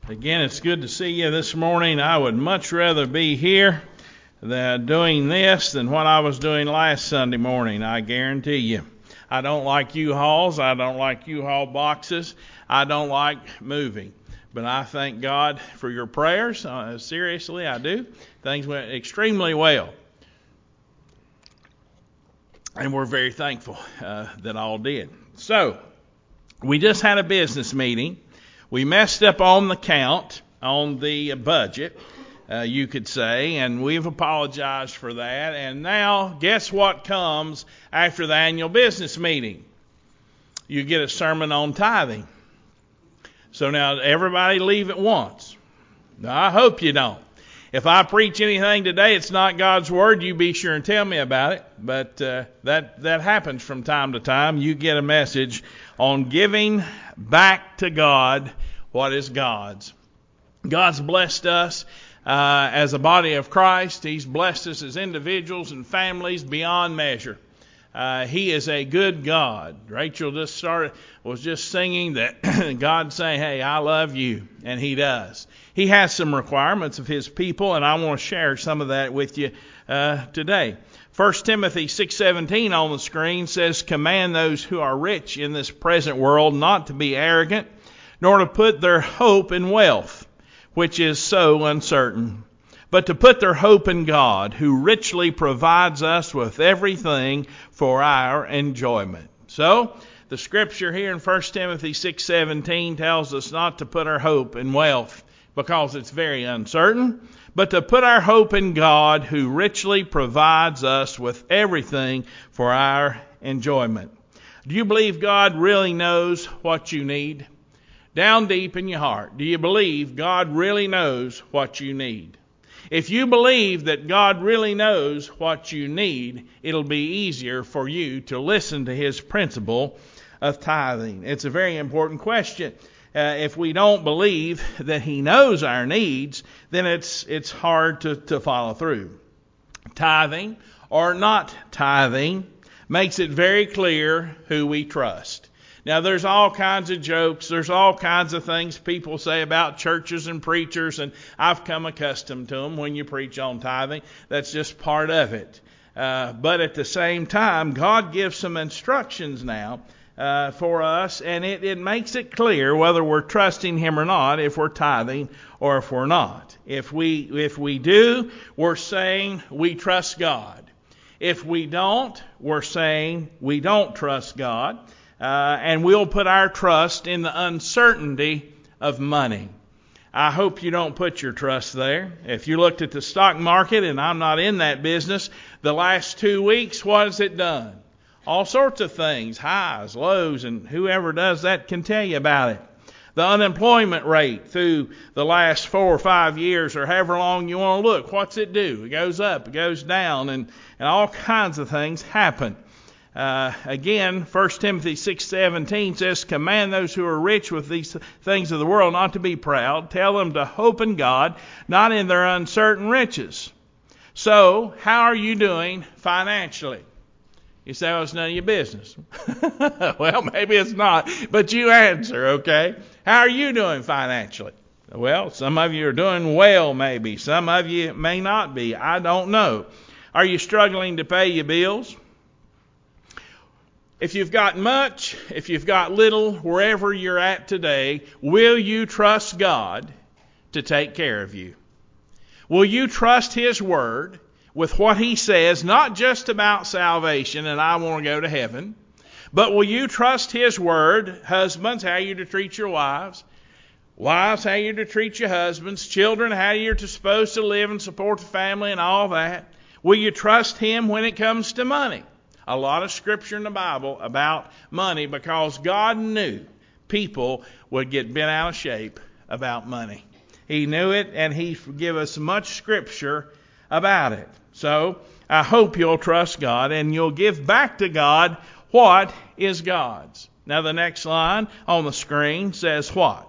Again, it's good to see you this morning. I would much rather be here than doing this than what I was doing last Sunday morning, I guarantee you. I don't like U-Hauls. I don't like U-Haul boxes. I don't like moving. But I thank God for your prayers. Seriously, I do. Things went extremely well. And we're very thankful that all did. So, we just had a business meeting. We messed up on the count, on the budget, you could say, and we've apologized for that. And now, guess what comes after the annual business meeting? You get a sermon on tithing. So now everybody leave at once. Now, I hope you don't. If I preach anything today, it's not God's word, you be sure and tell me about it. But that happens from time to time. You get a message on giving back to God what is God's. God's blessed us as a body of Christ. He's blessed us as individuals and families beyond measure. He is a good God. Rachel was just singing that God's saying, hey, I love you, and He does. He has some requirements of His people, and I want to share some of that with you today. 1 Timothy 6:17 on the screen says, command those who are rich in this present world not to be arrogant, nor to put their hope in wealth, which is so uncertain, but to put their hope in God, who richly provides us with everything for our enjoyment. So, the scripture here in 1 Timothy 6:17 tells us not to put our hope in wealth, because it's very uncertain, but to put our hope in God, who richly provides us with everything for our enjoyment. Do you believe God really knows what you need? Down deep in your heart, do you believe God really knows what you need? If you believe that God really knows what you need, it'll be easier for you to listen to His principle of tithing. It's a very important question. If we don't believe that He knows our needs, then it's hard to follow through. Tithing or not tithing makes it very clear who we trust. Now, there's all kinds of jokes. There's all kinds of things people say about churches and preachers, and I've come accustomed to them when you preach on tithing. That's just part of it. But at the same time, God gives some instructions now for us, and it makes it clear whether we're trusting Him or not, if we're tithing or if we're not. If we do, we're saying we trust God. If we don't, we're saying we don't trust God. And we'll put our trust in the uncertainty of money. I hope you don't put your trust there. If you looked at the stock market, and I'm not in that business, the last 2 weeks, what has it done? All sorts of things, highs, lows, and whoever does that can tell you about it. The unemployment rate through the last 4 or 5 years, or however long you want to look, what's it do? It goes up, it goes down, and all kinds of things happen. Again, 1 Timothy 6:17 says, command those who are rich with these things of the world not to be proud. Tell them to hope in God, not in their uncertain riches. So, how are you doing financially? You say, well, it's none of your business. Well, maybe it's not, but you answer, okay? How are you doing financially? Well, some of you are doing well, maybe. Some of you may not be. I don't know. Are you struggling to pay your bills? If you've got much, if you've got little, wherever you're at today, will you trust God to take care of you? Will you trust His Word with what He says, not just about salvation and I want to go to heaven, but will you trust His Word? Husbands, how you're to treat your wives. Wives, how you're to treat your husbands. Children, how you're supposed to live and support the family and all that. Will you trust Him when it comes to money? A lot of scripture in the Bible about money, because God knew people would get bent out of shape about money. He knew it, and He gave us much scripture about it. So I hope you'll trust God and you'll give back to God what is God's. Now the next line on the screen says what?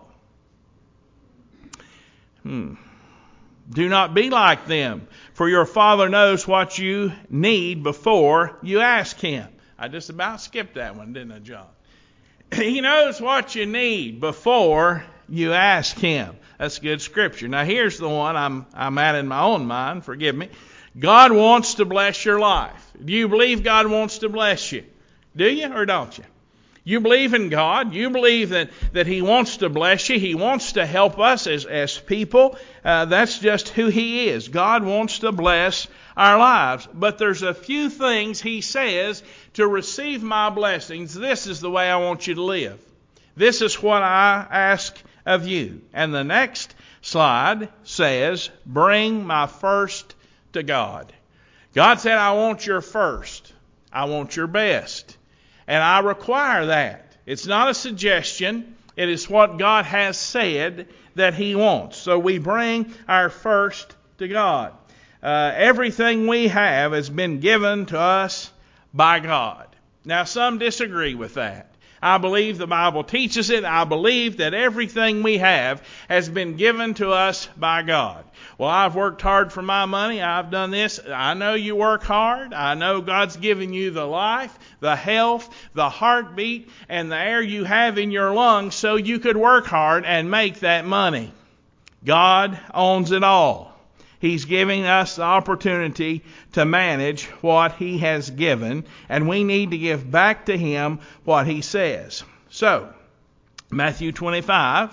Do not be like them, for your Father knows what you need before you ask Him. I just about skipped that one, didn't I, John? He knows what you need before you ask Him. That's good scripture. Now here's the one I'm at in my own mind. Forgive me. God wants to bless your life. Do you believe God wants to bless you? Do you or don't you? You believe in God. You believe that He wants to bless you. He wants to help us as people. That's just who He is. God wants to bless our lives. But there's a few things He says to receive my blessings. This is the way I want you to live. This is what I ask of you. And the next slide says, bring my first to God. God said, I want your first. I want your best. And I require that. It's not a suggestion. It is what God has said that He wants. So we bring our first to God. Everything we have has been given to us by God. Now, some disagree with that. I believe the Bible teaches it. I believe that everything we have has been given to us by God. Well, I've worked hard for my money. I've done this. I know you work hard. I know God's given you the life, the health, the heartbeat, and the air you have in your lungs so you could work hard and make that money. God owns it all. He's giving us the opportunity to manage what He has given, and we need to give back to Him what He says. So, Matthew 25,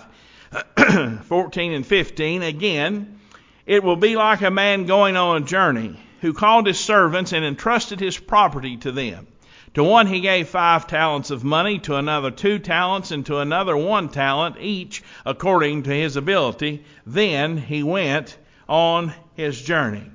14 and 15, again, it will be like a man going on a journey who called his servants and entrusted his property to them. To one he gave 5 talents of money, to another 2 talents, and to another 1 talent, each according to his ability. Then he went on his journey.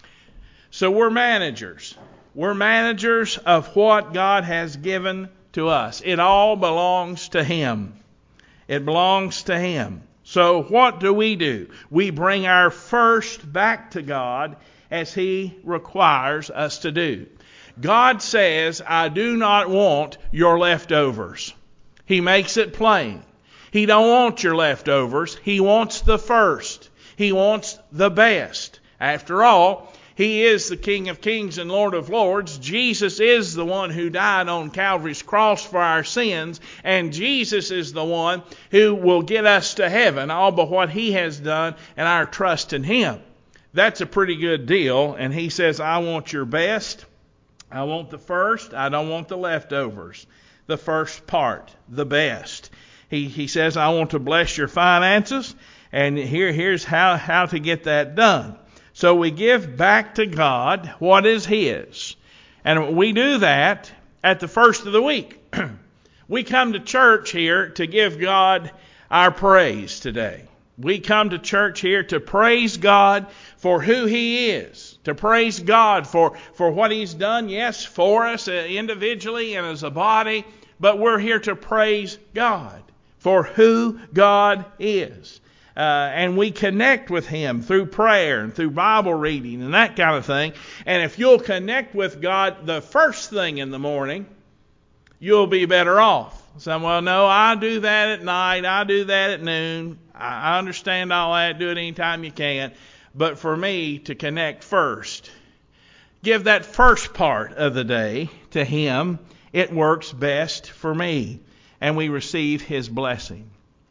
So we're managers. We're managers of what God has given to us. It all belongs to Him. It belongs to Him. So what do? We bring our first back to God as He requires us to do. God says, I do not want your leftovers. He makes it plain. He don't want your leftovers. He wants the first. He wants the best. After all, He is the King of Kings and Lord of Lords. Jesus is the one who died on Calvary's cross for our sins. And Jesus is the one who will get us to heaven, all but what He has done and our trust in Him. That's a pretty good deal. And He says, I want your best. I want the first. I don't want the leftovers. The first part, the best. He says, I want to bless your finances. And here's how to get that done. So we give back to God what is His. And we do that at the first of the week. We come to church here to give God our praise today. We come to church here to praise God for who He is. To praise God for what He's done, yes, for us individually and as a body. But we're here to praise God for who God is. And we connect with Him through prayer and through Bible reading and that kind of thing. And if you'll connect with God the first thing in the morning, you'll be better off. Some, well, no, I do that at night. I do that at noon. I understand all that. Do it anytime you can. But for me to connect first, give that first part of the day to Him, it works best for me. And we receive His blessing.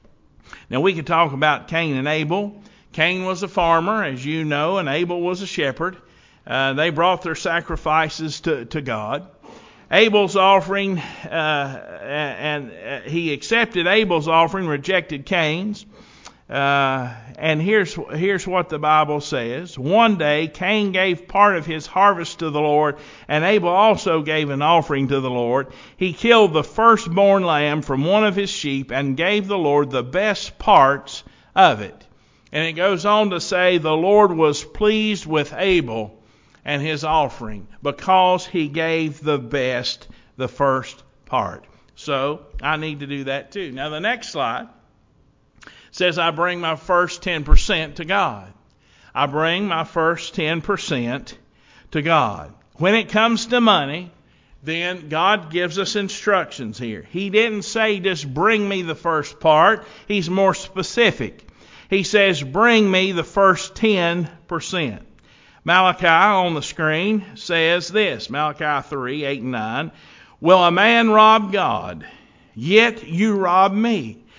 Now we could talk about Cain and Abel. Cain was a farmer, as you know, and Abel was a shepherd. They brought their sacrifices to God. Abel's offering, and he accepted Abel's offering, rejected Cain's. And here's what the Bible says. One day Cain gave part of his harvest to the Lord, and Abel also gave an offering to the Lord. He killed the firstborn lamb from one of his sheep and gave the Lord the best parts of it. And it goes on to say the Lord was pleased with Abel and his offering because he gave the best, the first part. So I need to do that too. Now the next slide says I bring my first 10% to God. I bring my first 10% to God. When it comes to money, then God gives us instructions here. He didn't say just bring me the first part. He's more specific. He says bring me the first 10%. Malachi on the screen says this, Malachi 3, 8 and 9. Will a man rob God? Yet you rob me.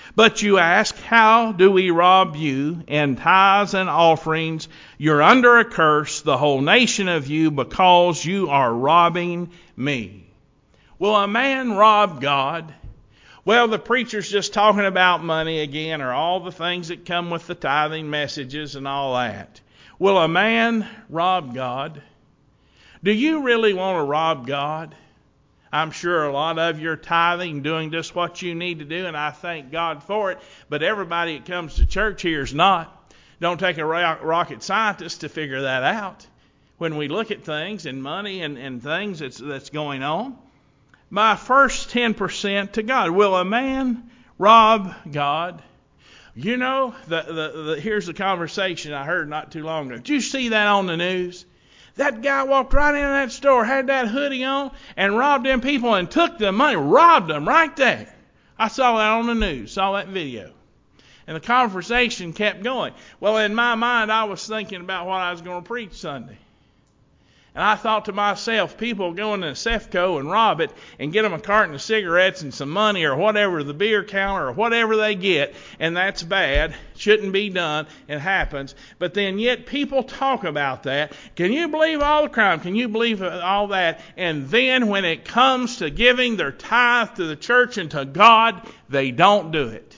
But you ask, how do we rob you in tithes and offerings? You're under a curse, the whole nation of you, because you are robbing me. Will a man rob God? Well, the preacher's just talking about money again, or all the things that come with the tithing messages and all that. Will a man rob God? Do you really want to rob God? I'm sure a lot of you are tithing, doing just what you need to do, and I thank God for it. But everybody that comes to church here is not. Don't take a rocket scientist to figure that out. When we look at things and money and things that's going on, my first 10% to God. Will a man rob God? You know, here's the conversation I heard not too long ago. Did you see that on the news? That guy walked right into that store, had that hoodie on, and robbed them people and took the money, robbed them right there. I saw that on the news, saw that video. And the conversation kept going. Well, in my mind, I was thinking about what I was going to preach Sunday. And I thought to myself, people go into Cefco and rob it and get them a carton of cigarettes and some money or whatever, the beer counter or whatever they get, and that's bad. Shouldn't be done. It happens. But then yet people talk about that. Can you believe all the crime? Can you believe all that? And then when it comes to giving their tithe to the church and to God, they don't do it.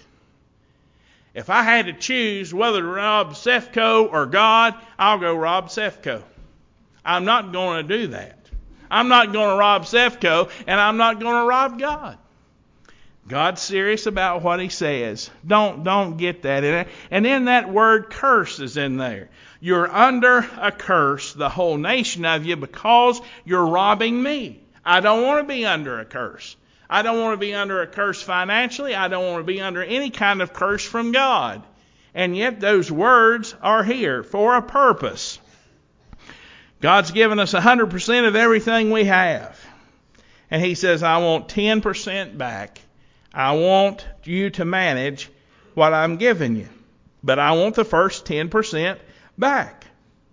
If I had to choose whether to rob Cefco or God, I'll go rob Cefco. I'm not going to do that. I'm not going to rob Cefco, and I'm not going to rob God. God's serious about what he says. Don't get that in there. And then that word curse is in there. You're under a curse, the whole nation of you, because you're robbing me. I don't want to be under a curse. I don't want to be under a curse financially. I don't want to be under any kind of curse from God. And yet those words are here for a purpose. God's given us 100% of everything we have. And he says, I want 10% back. I want you to manage what I'm giving you. But I want the first 10% back.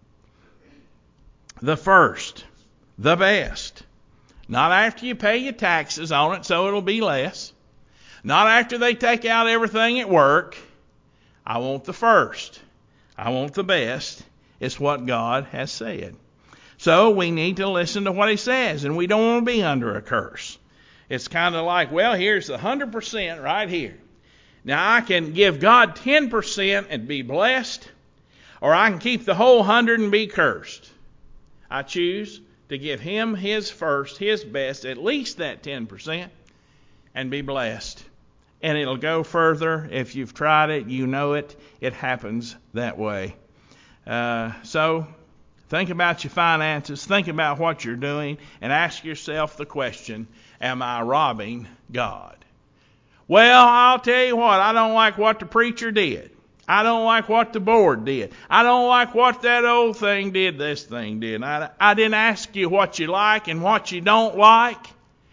The first. The best. Not after you pay your taxes on it so it'll be less. Not after they take out everything at work. I want the first. I want the best. It's what God has said. So we need to listen to what he says, and we don't want to be under a curse. It's kind of like, well, here's the 100% right here. Now I can give God 10% and be blessed, or I can keep the whole 100 and be cursed. I choose to give him his first, his best, at least that 10%, and be blessed. And it'll go further. If you've tried it, you know it. It happens that way. So think about your finances, think about what you're doing, and ask yourself the question, am I robbing God? Well, I'll tell you what, I don't like what the preacher did. I don't like what the board did. I don't like what that old thing did, this thing did. I didn't ask you what you like and what you don't like.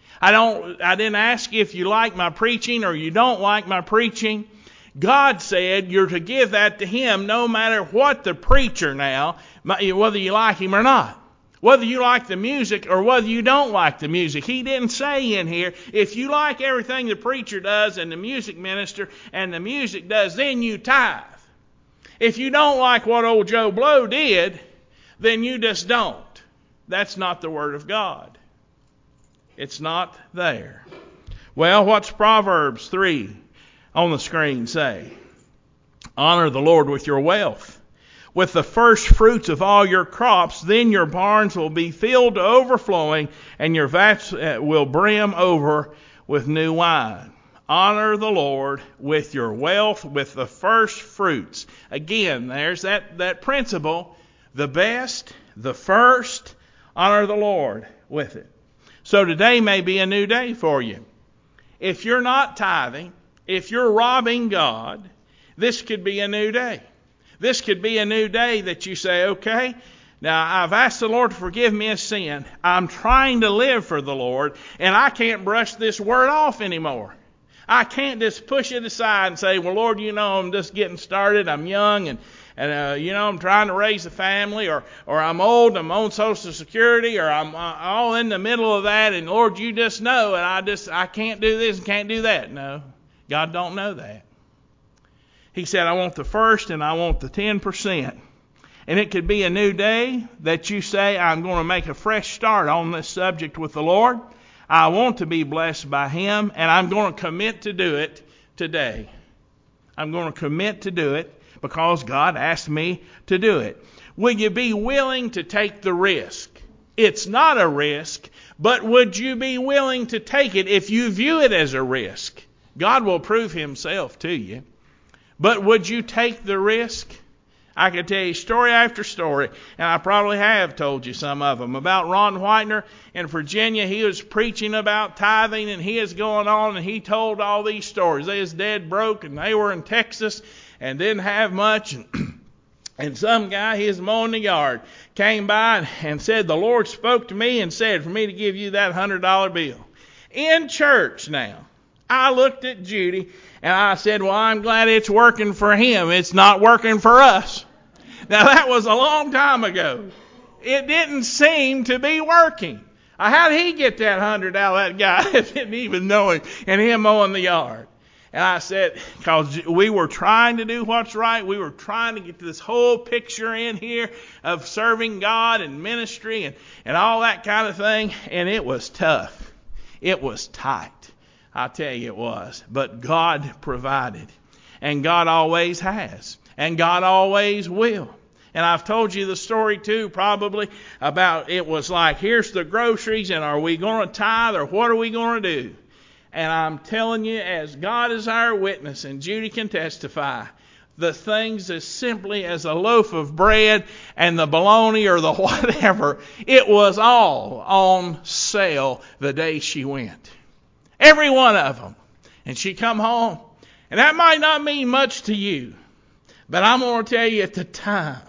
I didn't ask you if you like my preaching or you don't like my preaching. God said you're to give that to him no matter what the preacher now, whether you like him or not. Whether you like the music or whether you don't like the music. He didn't say in here, if you like everything the preacher does and the music minister and the music does, then you tithe. If you don't like what old Joe Blow did, then you just don't. That's not the Word of God. It's not there. Well, what's Proverbs 3 on the screen say? Honor the Lord with your wealth, with the first fruits of all your crops. Then your barns will be filled to overflowing, and your vats will brim over with new wine. Honor the Lord with your wealth, with the first fruits. Again, there's that principle. The best, the first, honor the Lord with it. So today may be a new day for you. If you're not tithing, if you're robbing God, this could be a new day. This could be a new day that you say, okay, now I've asked the Lord to forgive me a sin. I'm trying to live for the Lord, and I can't brush this word off anymore. I can't just push it aside and say, well, Lord, you know, I'm just getting started. I'm young, and I'm trying to raise a family, or I'm old, I'm on Social Security, or I'm all in the middle of that, and Lord, you just know, and I can't do this and can't do that. No, God don't know that. He said, I want the first and I want the 10%. And it could be a new day that you say, I'm going to make a fresh start on this subject with the Lord. I want to be blessed by Him, and I'm going to commit to do it today. I'm going to commit to do it because God asked me to do it. Will you be willing to take the risk? It's not a risk, but would you be willing to take it if you view it as a risk? God will prove Himself to you. But would you take the risk? I could tell you story after story, and I probably have told you some of them, about Ron Whitener in Virginia. He was preaching about tithing, and he is going on, and he told all these stories. They was dead broke, and they were in Texas and didn't have much. And some guy, he was mowing the yard, came by and said, the Lord spoke to me and said for me to give you that $100 bill. In church now. I looked at Judy, and I said, well, I'm glad it's working for him. It's not working for us. Now, that was a long time ago. It didn't seem to be working. How did he get that $100 that guy that didn't even know him, and him mowing the yard? And I said, because we were trying to do what's right. We were trying to get this whole picture in here of serving God and ministry and all that kind of thing. And it was tough. It was tight. I tell you it was. But God provided. And God always has. And God always will. And I've told you the story too, probably, about it was like, here's the groceries, and are we going to tithe, or what are we going to do? And I'm telling you, as God is our witness, and Judy can testify, the things as simply as a loaf of bread and the bologna or the whatever, it was all on sale the day she went. Every one of them. And she come home. And that might not mean much to you, but I'm going to tell you at the time,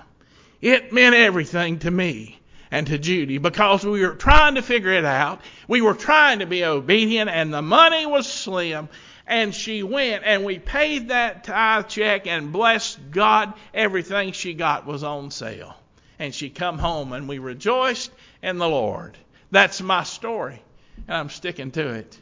it meant everything to me and to Judy, because we were trying to figure it out. We were trying to be obedient, and the money was slim. And she went, and we paid that tithe check, and blessed God, everything she got was on sale. And she come home, and we rejoiced in the Lord. That's my story, and I'm sticking to it.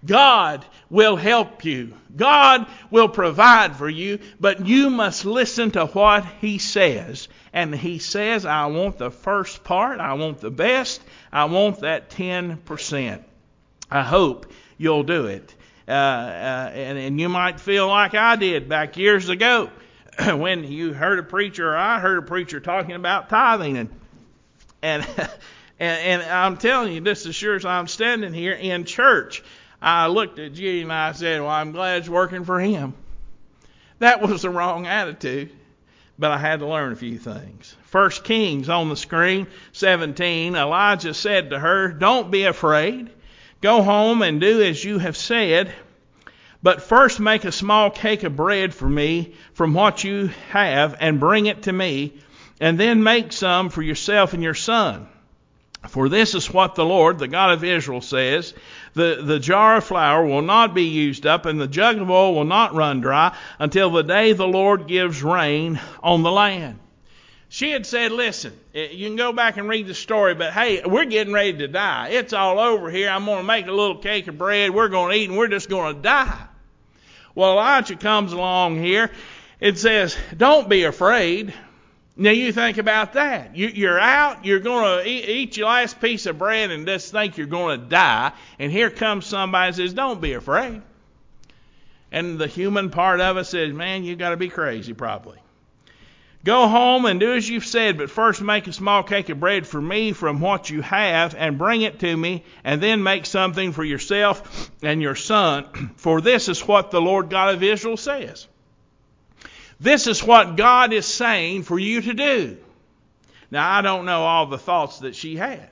God will help you. God will provide for you, but you must listen to what He says. And He says, I want the first part. I want the best. I want that 10%. I hope you'll do it. And you might feel like I did back years ago when you heard a preacher, or I heard a preacher talking about tithing. And I'm telling you, just as sure as I'm standing here in church, I looked at Judy and I said, well, I'm glad it's working for him. That was the wrong attitude, but I had to learn a few things. 1 Kings on the screen, 17, Elijah said to her, don't be afraid. Go home and do as you have said, but first make a small cake of bread for me from what you have and bring it to me, and then make some for yourself and your son. For this is what the Lord, the God of Israel, says, the jar of flour will not be used up, and the jug of oil will not run dry until the day the Lord gives rain on the land. She had said, listen, you can go back and read the story, but hey, we're getting ready to die. It's all over here. I'm going to make a little cake of bread. We're going to eat, and we're just going to die. Well, Elijah comes along here. It says, don't be afraid. Now you think about that. You're out, you're going to eat your last piece of bread and just think you're going to die. And here comes somebody and says, don't be afraid. And the human part of us says, man, you got to be crazy probably. Go home and do as you've said, but first make a small cake of bread for me from what you have and bring it to me, and then make something for yourself and your son. For this is what the Lord God of Israel says. This is what God is saying for you to do. Now, I don't know all the thoughts that she had.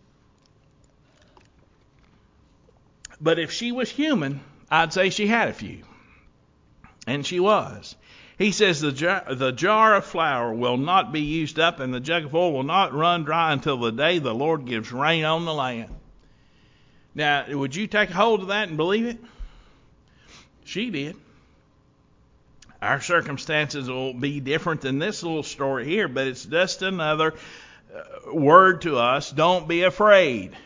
But if she was human, I'd say she had a few. And she was. He says the jar of flour will not be used up, and the jug of oil will not run dry until the day the Lord gives rain on the land. Now, would you take hold of that and believe it? She did. Our circumstances will be different than this little story here, but it's just another word to us. Don't be afraid.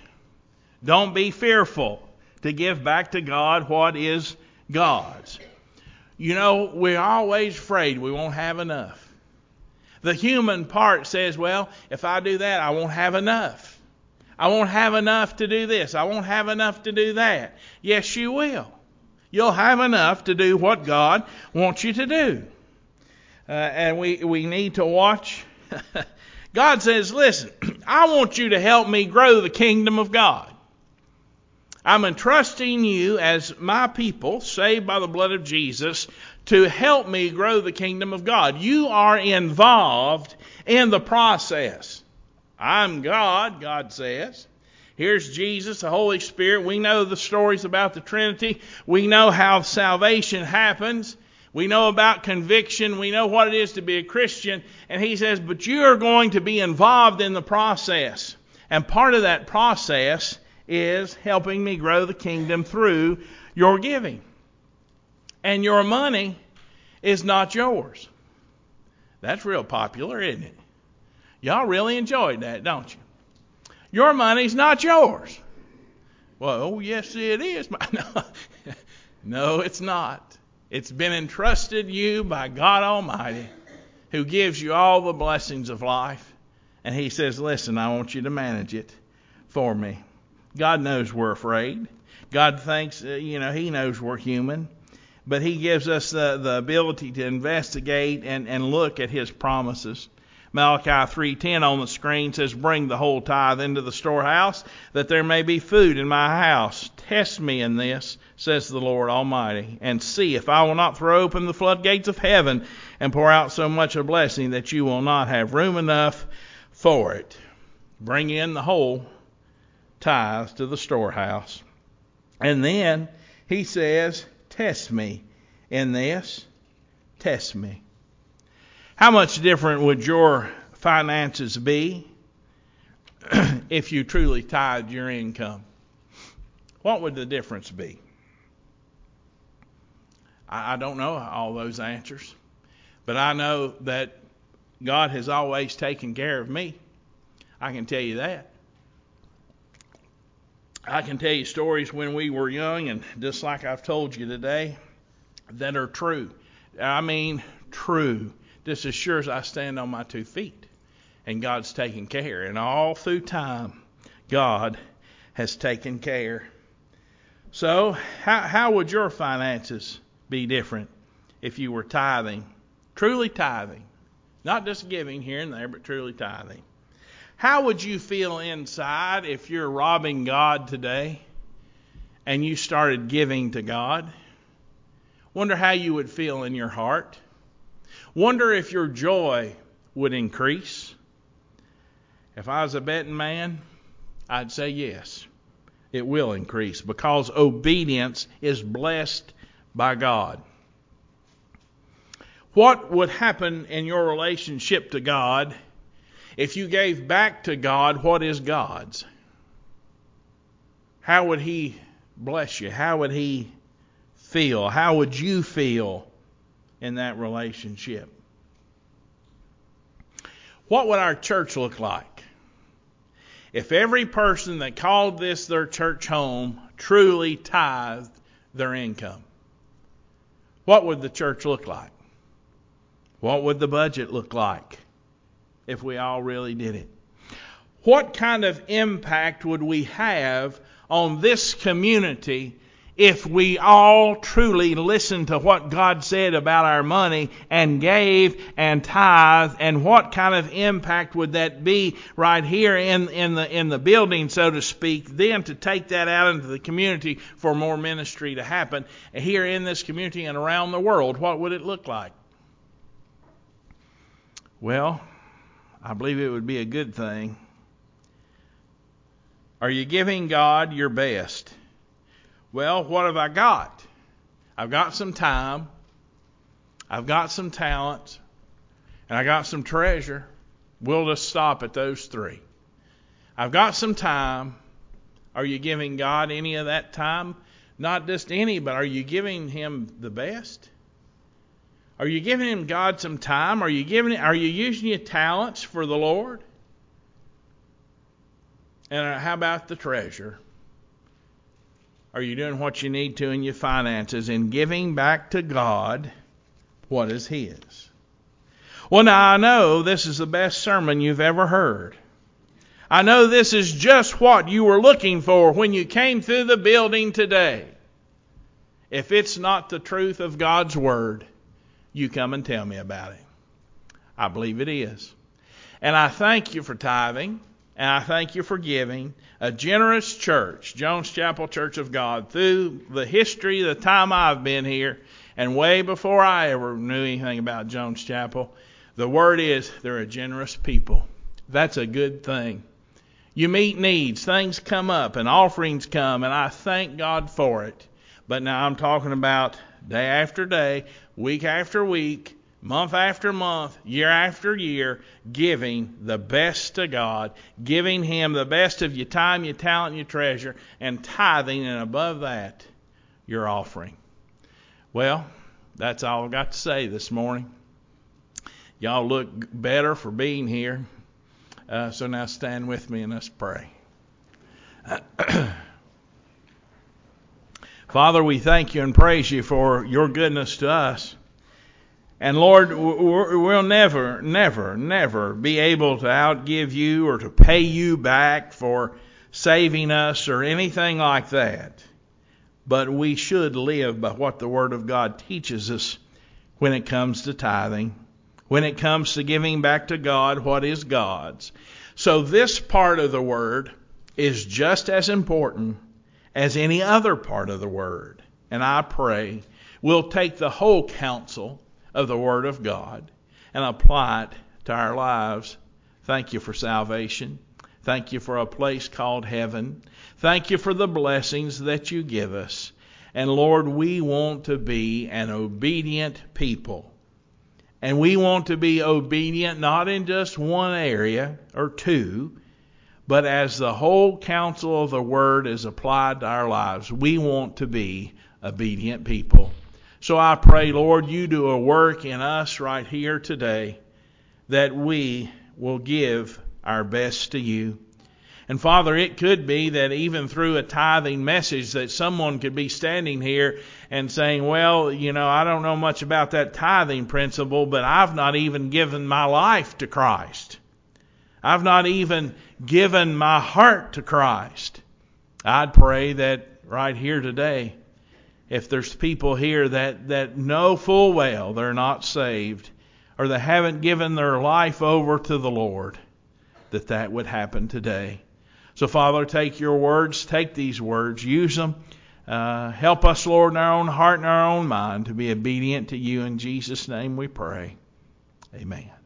Don't be fearful to give back to God what is God's. You know, we're always afraid we won't have enough. The human part says, well, if I do that, I won't have enough. I won't have enough to do this. I won't have enough to do that. Yes, you will. You'll have enough to do what God wants you to do. And we need to watch. God says, listen, I want you to help me grow the kingdom of God. I'm entrusting you as my people, saved by the blood of Jesus, to help me grow the kingdom of God. You are involved in the process. I'm God, God says. Here's Jesus, the Holy Spirit. We know the stories about the Trinity. We know how salvation happens. We know about conviction. We know what it is to be a Christian. And he says, but you are going to be involved in the process. And part of that process is helping me grow the kingdom through your giving. And your money is not yours. That's real popular, isn't it? Y'all really enjoyed that, don't you? Your money's not yours. Well, oh yes it is. No, it's not. It's been entrusted you by God Almighty, who gives you all the blessings of life. And he says, listen, I want you to manage it for me. God knows we're afraid. God thinks, he knows we're human. But he gives us the ability to investigate and look at his promises. Malachi 3:10 on the screen says, bring the whole tithe into the storehouse, that there may be food in my house. Test me in this, says the Lord Almighty, and see if I will not throw open the floodgates of heaven and pour out so much a blessing that you will not have room enough for it. Bring in the whole tithe to the storehouse. And then he says, test me in this. Test me. How much different would your finances be if you truly tithed your income? What would the difference be? I don't know all those answers, but I know that God has always taken care of me. I can tell you that. I can tell you stories when we were young, and just like I've told you today, that are true. I mean, true. Just as sure as I stand on my 2 feet. And God's taken care. And all through time, God has taken care. So, how would your finances be different if you were tithing? Truly tithing. Not just giving here and there, but truly tithing. How would you feel inside if you're robbing God today and you started giving to God? Wonder how you would feel in your heart. Wonder if your joy would increase. If I was a betting man, I'd say yes, it will increase, because obedience is blessed by God. What would happen in your relationship to God if you gave back to God what is God's? How would he bless you? How would he feel? How would you feel in that relationship? What would our church look like if every person that called this their church home truly tithed their income? What would the church look like? What would the budget look like if we all really did it? What kind of impact would we have on this community if we all truly listened to what God said about our money and gave and tithe? And what kind of impact would that be right here in the building, so to speak, then to take that out into the community for more ministry to happen here in this community and around the world? What would it look like? Well, I believe it would be a good thing. Are you giving God your best? Well, what have I got? I've got some time, I've got some talent, and I got some treasure. We'll just stop at those three. I've got some time. Are you giving God any of that time? Not just any, but are you giving him the best? Are you giving him God some time? Are you using your talents for the Lord? And how about the treasure? Are you doing what you need to in your finances and giving back to God what is His? Well, now I know this is the best sermon you've ever heard. I know this is just what you were looking for when you came through the building today. If it's not the truth of God's Word, you come and tell me about it. I believe it is. And I thank you for tithing, and I thank you for giving. A generous church, Jones Chapel Church of God, through the history, the time I've been here, and way before I ever knew anything about Jones Chapel, the word is they're a generous people. That's a good thing. You meet needs, things come up, and offerings come, and I thank God for it. But now I'm talking about day after day, week after week, month after month, year after year, giving the best to God, giving Him the best of your time, your talent, your treasure, and tithing, and above that, your offering. Well, that's all I've got to say this morning. Y'all look better for being here. So now stand with me and let's pray. Father, we thank you and praise you for your goodness to us. And Lord, we'll never, never, never be able to outgive you or to pay you back for saving us or anything like that. But we should live by what the Word of God teaches us when it comes to tithing, when it comes to giving back to God what is God's. So this part of the Word is just as important as any other part of the Word. And I pray we'll take the whole counsel of the Word of God and apply it to our lives. Thank you for salvation. Thank you for a place called heaven. Thank you for the blessings that you give us. And Lord, we want to be an obedient people. And we want to be obedient not in just one area or two, but as the whole counsel of the Word is applied to our lives, we want to be obedient people. So I pray, Lord, you do a work in us right here today that we will give our best to you. And Father, it could be that even through a tithing message that someone could be standing here and saying, well, I don't know much about that tithing principle, but I've not even given my life to Christ. I've not even given my heart to Christ. I'd pray that right here today, if there's people here that know full well they're not saved or they haven't given their life over to the Lord, that would happen today. So, Father, take your words, take these words, use them. Help us, Lord, in our own heart and our own mind to be obedient to you. In Jesus' name we pray. Amen.